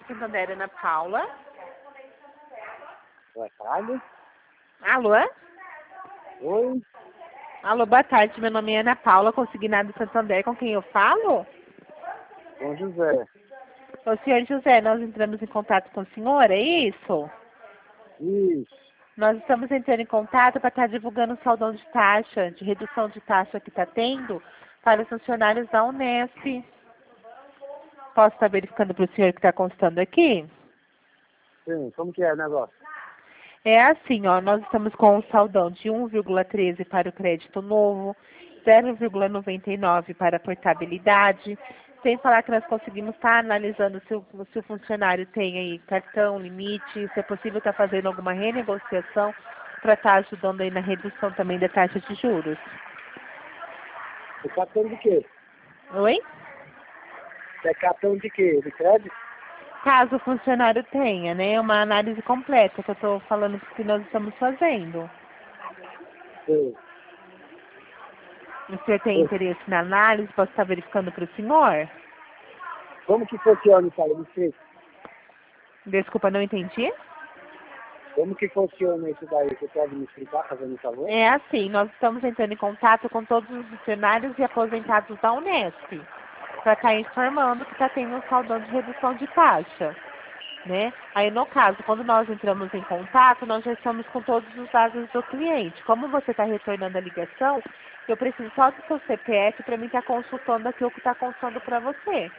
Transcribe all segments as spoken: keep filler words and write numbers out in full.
Santander, Ana Paula. Boa tarde. Alô? Oi. Alô, boa tarde. Meu nome é Ana Paula, consignado Santander. Com quem eu falo? Com José. O senhor José, nós entramos em contato com o senhor, é isso? Isso. Nós estamos entrando em contato para estar divulgando o saldão de taxa, de redução de taxa que está tendo para os funcionários da Unesp. Posso estar verificando para o senhor que está constando aqui? Sim, como que é o negócio? É assim, ó, nós estamos com um saldão de um vírgula treze para o crédito novo, zero vírgula noventa e nove para a portabilidade, sem falar que nós conseguimos estar analisando se o, se o funcionário tem aí cartão, limite, se é possível estar fazendo alguma renegociação para estar ajudando aí na redução também da taxa de juros. Você cartão de quê? Oi? Você é cartão de quê? De crédito? Caso o funcionário tenha, né, uma análise completa que eu estou falando que nós estamos fazendo. Sim. O senhor tem Sim. interesse na análise? Posso estar verificando para o senhor? Como que funciona isso aí? Me explica. Desculpa, não entendi. Como que funciona isso daí? Você pode me explicar, fazendo um favor? É assim, nós estamos entrando em contato com todos os funcionários e aposentados da Unesp, para estar informando que está tendo um saldão de redução de taxa, né? Aí, no caso, quando nós entramos em contato, nós já estamos com todos os dados do cliente. Como você está retornando a ligação, eu preciso só do seu C P F para mim estar consultando aqui o que está constando para você.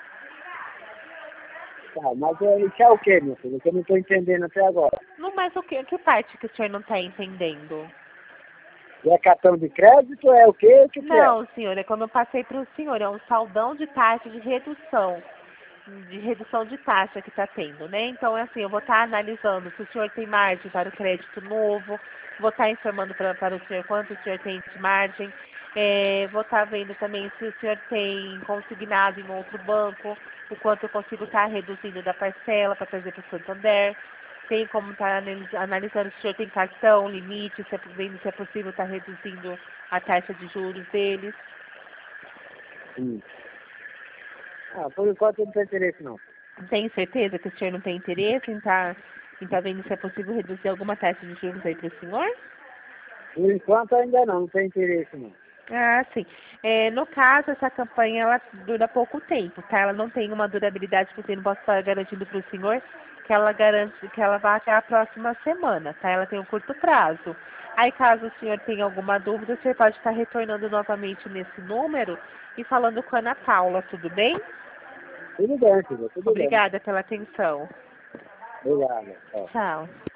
Tá, mas é, isso é o quê, meu filho? Que eu não estou entendendo até agora. Não, mas o que, que parte que o senhor não está entendendo? E é cartão de crédito? É o quê? O que que é? Não, senhor, é como eu passei para o senhor, é um saldão de taxa de redução, de redução de taxa que está tendo, né? Então, é assim, eu vou estar analisando se o senhor tem margem para o crédito novo, vou estar informando para, para o senhor quanto o senhor tem de margem, é, vou estar vendo também se o senhor tem consignado em outro banco, o quanto eu consigo estar reduzindo da parcela para trazer para o Santander. Tem como estar analisando se o senhor tem cartão, limite, se é, vendo se é possível estar reduzindo a taxa de juros deles. Hum. Ah, por enquanto eu não tenho interesse, não. Tem certeza que o senhor não tem interesse em estar em tá vendo se é possível reduzir alguma taxa de juros aí para o senhor? Por enquanto ainda não, não tenho interesse, não. Ah, sim. É, no caso, essa campanha ela dura pouco tempo, tá? Ela não tem uma durabilidade, porque eu não posso estar garantindo para o senhor que ela garante que ela vá até a próxima semana, tá? Ela tem um curto prazo. Aí, caso o senhor tenha alguma dúvida, você pode estar retornando novamente nesse número e falando com a Ana Paula, tudo bem? Tudo bem, filho, tudo bem. Obrigada pela atenção. Obrigado. Ó. Tchau.